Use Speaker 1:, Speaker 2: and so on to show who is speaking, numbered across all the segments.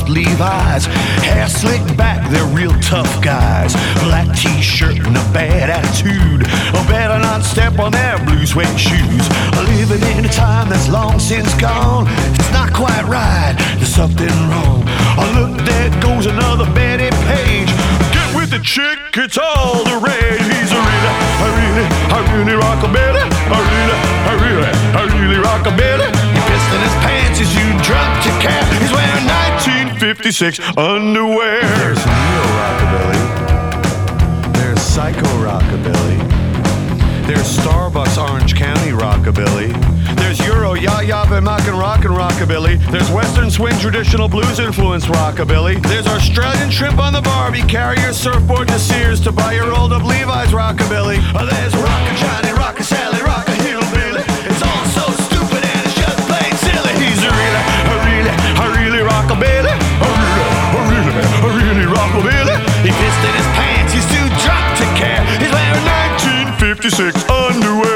Speaker 1: old Levi's. Hair slicked back, they're real tough guys. Black t-shirt and a bad attitude. Better not step on their blue suede shoes. Living in a time that's long since gone. It's not quite right, there's something wrong. Oh look, there goes another Betty Page. Get with the chick, it's all the rage. He's a really rockabilly. I really rockabilly. He pissed in his pants, he's too drunk to care. He's wearing 1956 underwear.
Speaker 2: There's neo rockabilly. There's psycho rockabilly. There's Starbucks Orange County rockabilly. There's Euro ya-ya bemack and rockabilly. There's Western swing traditional blues influence rockabilly. There's Australian shrimp on the Barbie. Carry your surfboard to Sears to buy your rolled up Levi's rockabilly. There's rockin' Johnny, rockin' Sally, rockin' hillbilly. It's all so stupid and it's just plain silly. He's a really rockabilly. A really rockabilly. He pissed in his pants, he's too drunk to care. He's wearing 1956 underwear.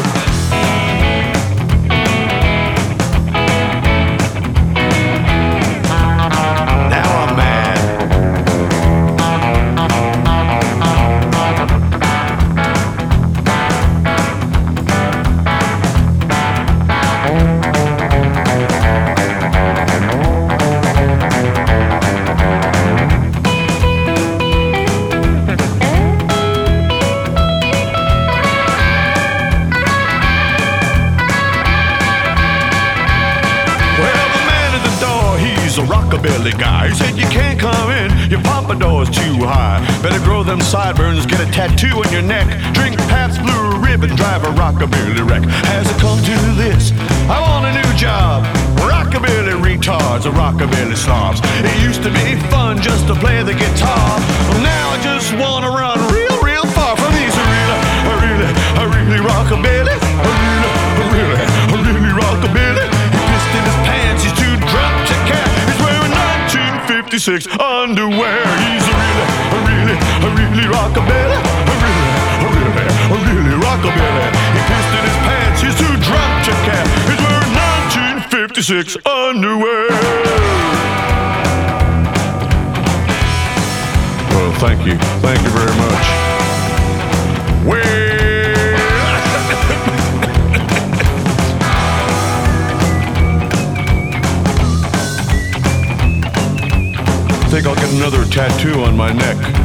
Speaker 2: Rockabilly guy, he said you can't come in, your pompadour's too high. Better grow them sideburns, get a tattoo on your neck. Drink Pabst Blue Ribbon, drive a rockabilly wreck. Has it come to this? I want a new job. Rockabilly retards, a rockabilly slobs. It used to be fun just to play the guitar. Now I just wanna run real far from these. A really rockabilly. A really rockabilly. He pissed in his pants, he's too drunk to care. 56 underwear. He's a really rockabilly. A really rockabilly. He pissed in his pants, he's too drunk to care. He's wearing 1956 underwear. Well, thank you very much. I think I'll get another tattoo on my neck.